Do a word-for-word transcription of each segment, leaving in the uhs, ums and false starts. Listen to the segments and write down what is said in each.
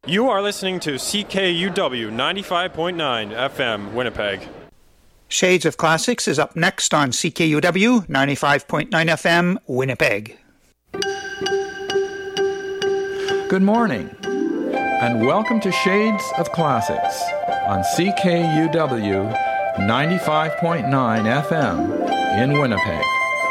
You are listening to C K U W ninety-five point nine F M, Winnipeg. Shades of Classics is up next on C K U W ninety-five point nine F M, Winnipeg. Good morning, and welcome to Shades of Classics on C K U W ninety-five point nine F M in Winnipeg.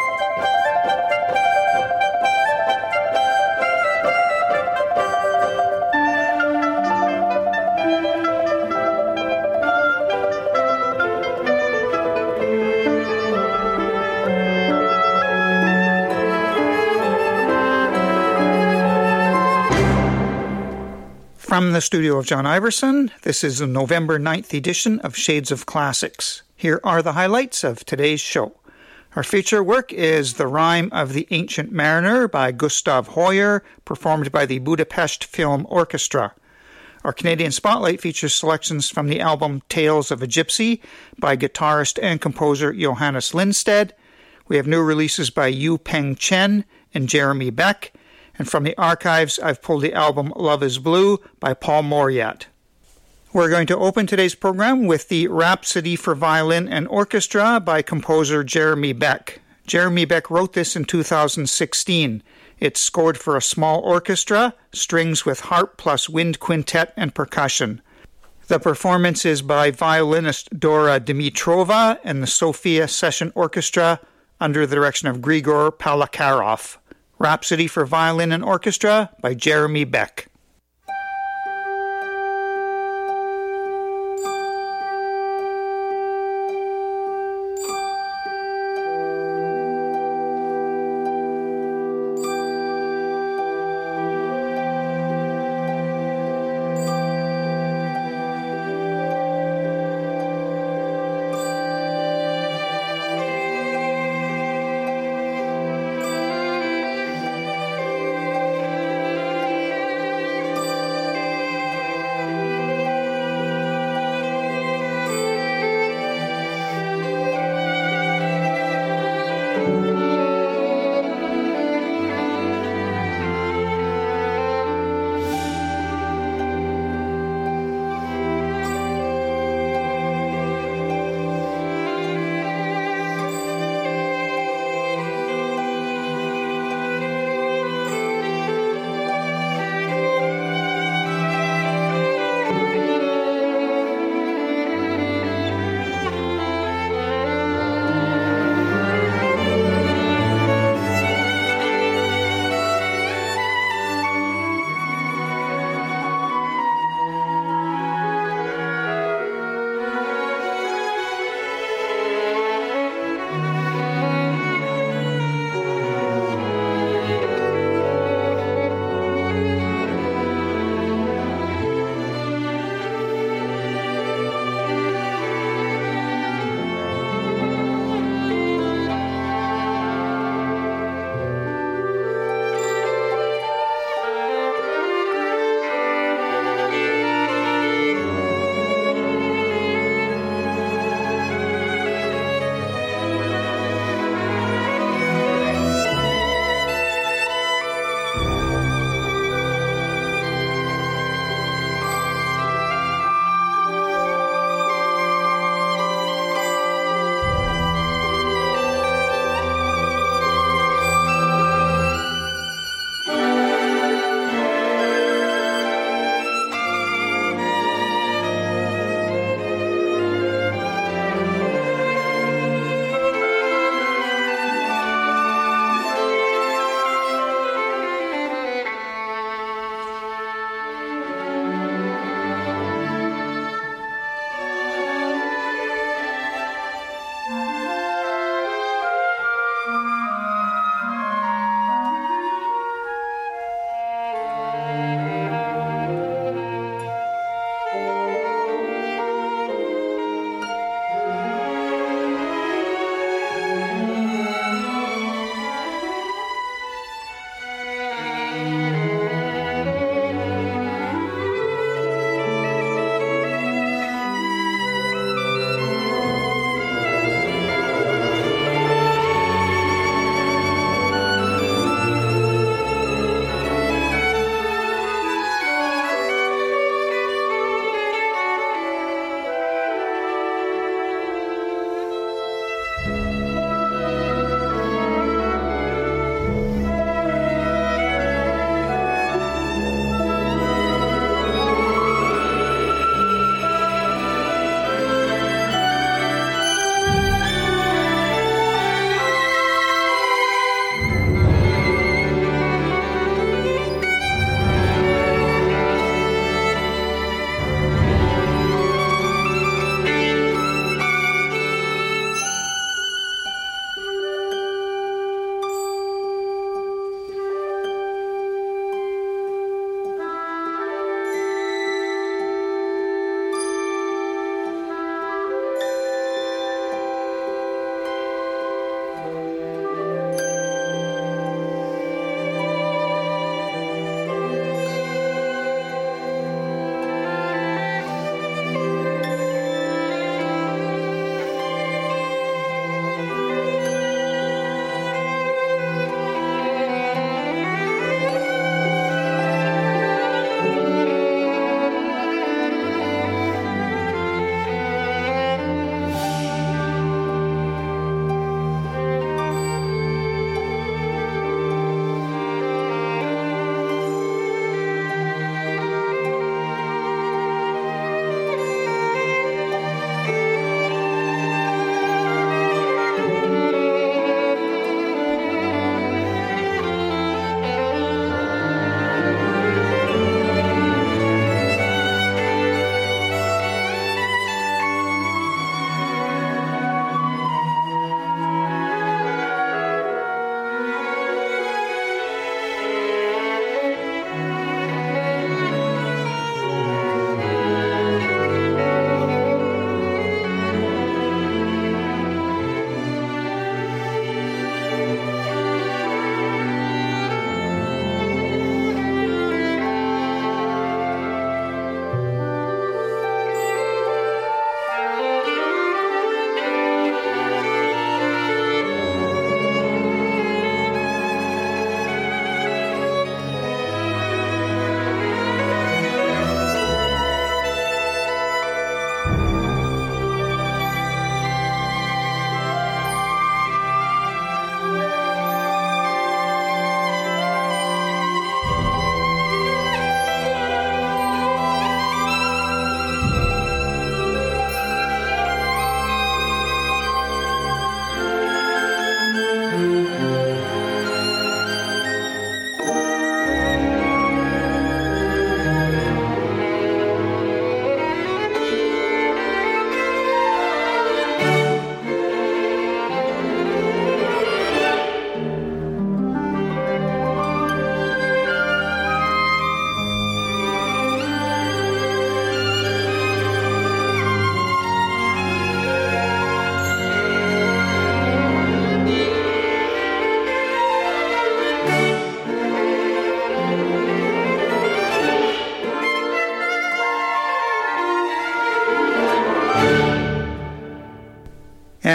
From the studio of John Iverson, this is the November ninth edition of Shades of Classics. Here are the highlights of today's show. Our feature work is The Rime of the Ancient Mariner by Gustav Hoyer, performed by the Budapest Film Orchestra. Our Canadian Spotlight features selections from the album Tales of a Gypsy by guitarist and composer Johannes Lindstedt. We have new releases by Yu Peng Chen and Jeremy Beck. And from the archives, I've pulled the album Love is Blue by Paul Mauriat. We're going to open today's program with the Rhapsody for Violin and Orchestra by composer Jeremy Beck. Jeremy Beck wrote this in two thousand sixteen. It's scored for a small orchestra, strings with harp plus wind quintet and percussion. The performance is by violinist Dora Dimitrova and the Sofia Session Orchestra under the direction of Grigor Palakarov. Rhapsody for Violin and Orchestra by Jeremy Beck.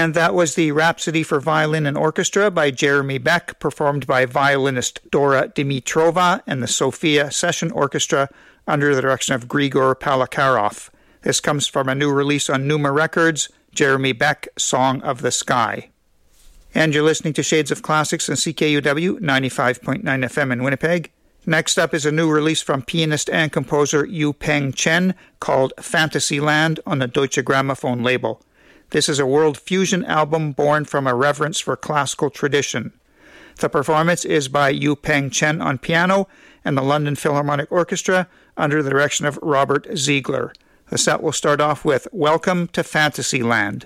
And that was the Rhapsody for Violin and Orchestra by Jeremy Beck, performed by violinist Dora Dimitrova and the Sofia Session Orchestra under the direction of Grigor Palakarov. This comes from a new release on Numa Records, Jeremy Beck, Song of the Sky. And you're listening to Shades of Classics on C K U W ninety-five point nine F M in Winnipeg. Next up is a new release from pianist and composer Yu Peng Chen called Fantasyland on the Deutsche Grammophon label. This is a world fusion album born from a reverence for classical tradition. The performance is by Yu Peng Chen on piano and the London Philharmonic Orchestra under the direction of Robert Ziegler. The set will start off with Welcome to Fantasyland.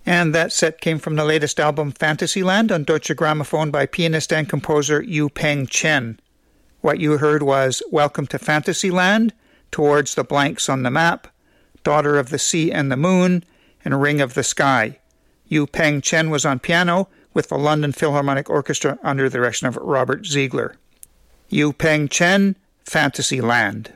And that set came from the latest album Fantasyland on Deutsche Grammophon by pianist and composer Yu Peng Chen. What you heard was Welcome to Fantasyland, Towards the Blanks on the Map, Daughter of the Sea and the Moon, and Ring of the Sky. Yu Peng Chen was on piano with the London Philharmonic Orchestra under the direction of Robert Ziegler. Yu Peng Chen, Fantasyland.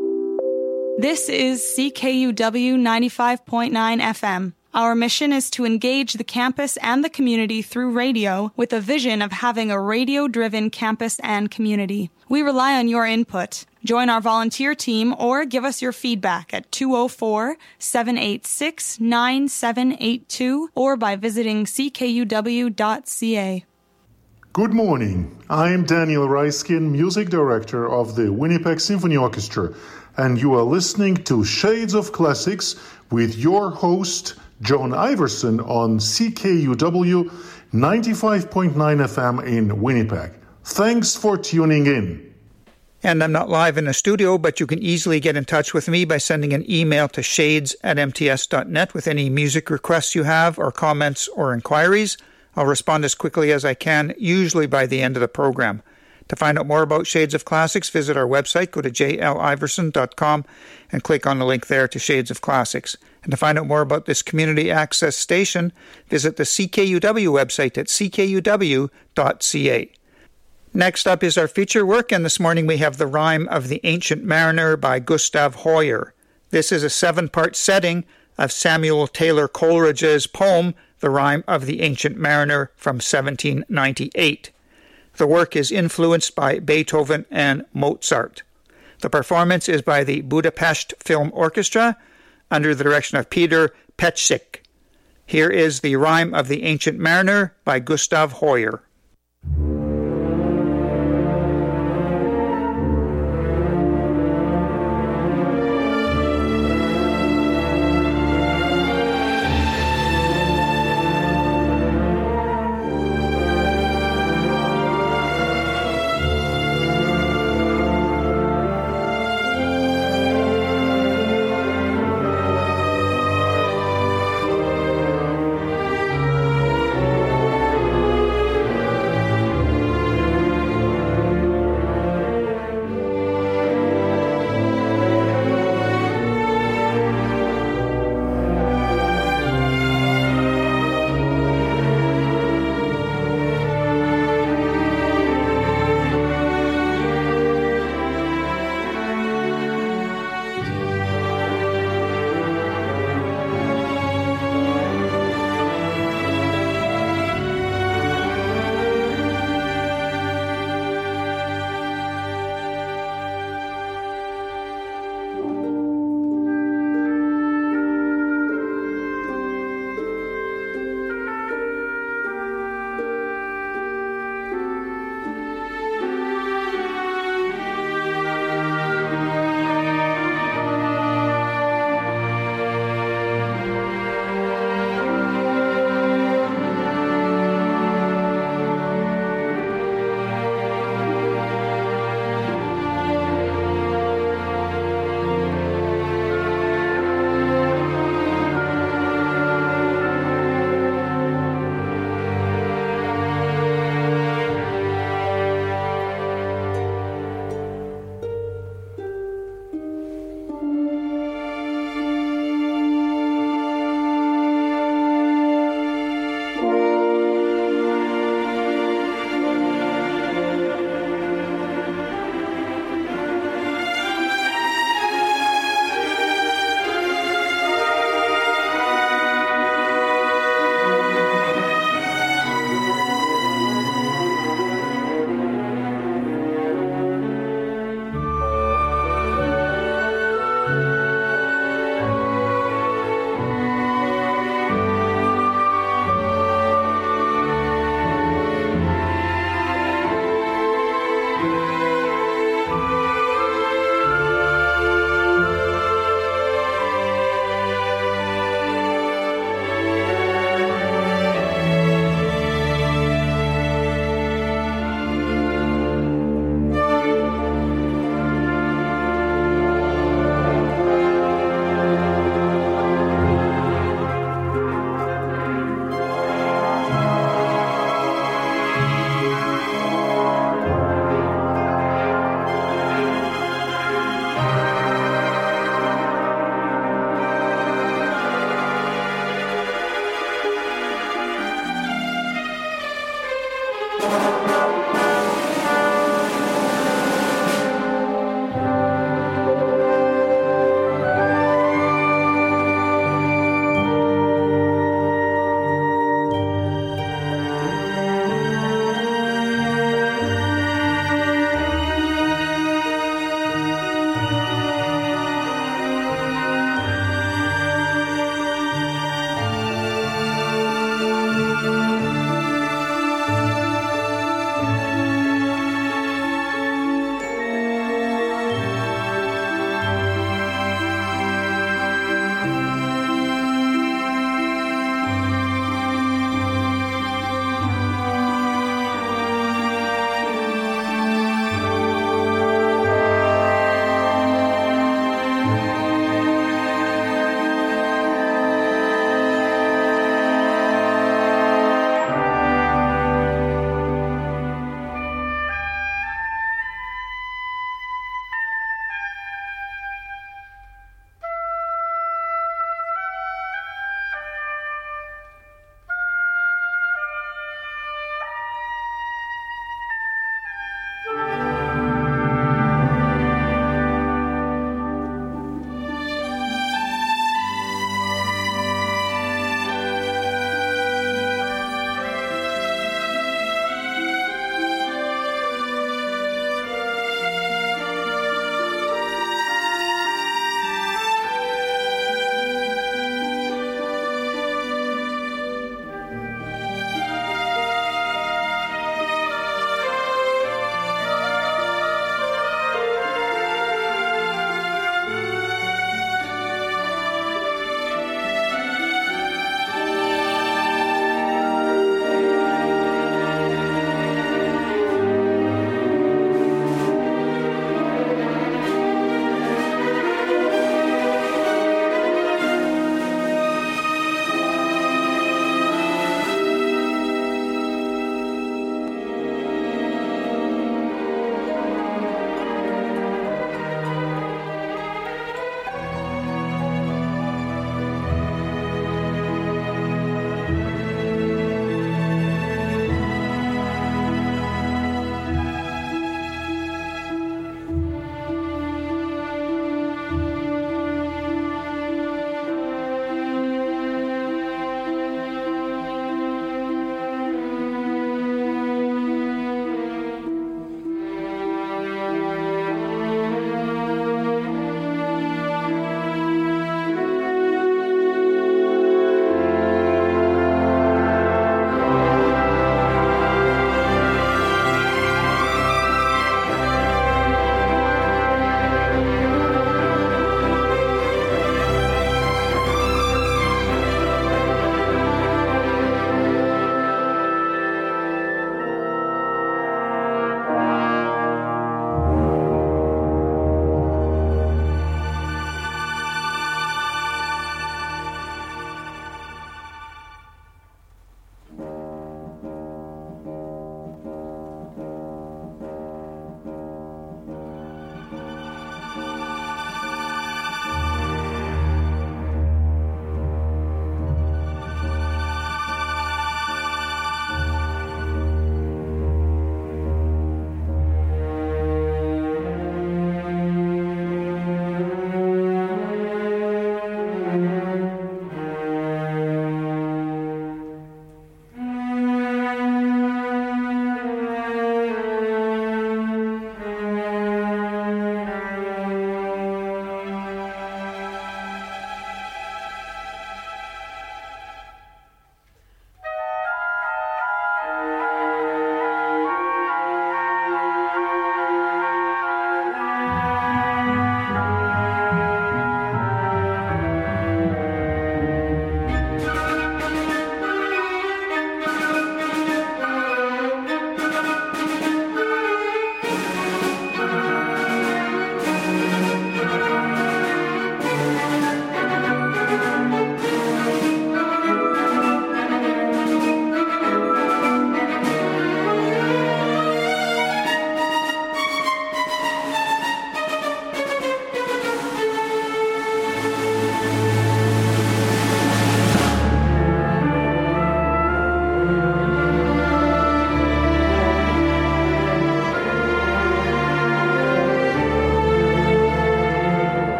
This is C K U W ninety-five point nine F M. Our mission is to engage the campus and the community through radio with a vision of having a radio-driven campus and community. We rely on your input. Join our volunteer team or give us your feedback at two oh four, seven eight six, nine seven eight two or by visiting c k u w dot c a. Good morning. I'm Daniel Reiskin, Music Director of the Winnipeg Symphony Orchestra, and you are listening to Shades of Classics with your host, John Iverson, on C K U W ninety-five point nine F M in Winnipeg. Thanks for tuning in. And I'm not live in the studio, but you can easily get in touch with me by sending an email to shades at m t s dot net with any music requests you have or comments or inquiries. I'll respond as quickly as I can, usually by the end of the program. To find out more about Shades of Classics, visit our website, go to j l iverson dot com and click on the link there to Shades of Classics. And to find out more about this community access station, visit the C K U W website at c k u w dot c a. Next up is our feature work, and this morning we have The Rime of the Ancient Mariner by Gustav Hoyer. This is a seven-part setting of Samuel Taylor Coleridge's poem, The Rime of the Ancient Mariner, from seventeen ninety-eight. The work is influenced by Beethoven and Mozart. The performance is by the Budapest Film Orchestra under the direction of Peter Petschik. Here is The Rime of the Ancient Mariner by Gustav Hoyer. Thank you.